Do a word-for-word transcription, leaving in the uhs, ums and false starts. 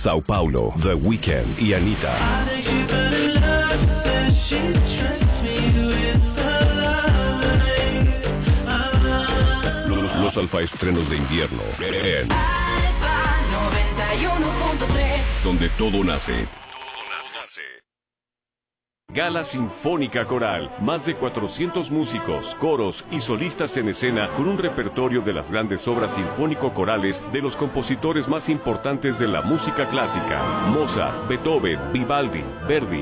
Sao Paulo, The Weeknd y Anita. Los, los alfa estrenos de invierno en Alfa noventa y uno punto tres, donde todo nace. Gala Sinfónica Coral, más de cuatrocientos músicos, coros y solistas en escena con un repertorio de las grandes obras sinfónico-corales de los compositores más importantes de la música clásica: Mozart, Beethoven, Vivaldi, Verdi,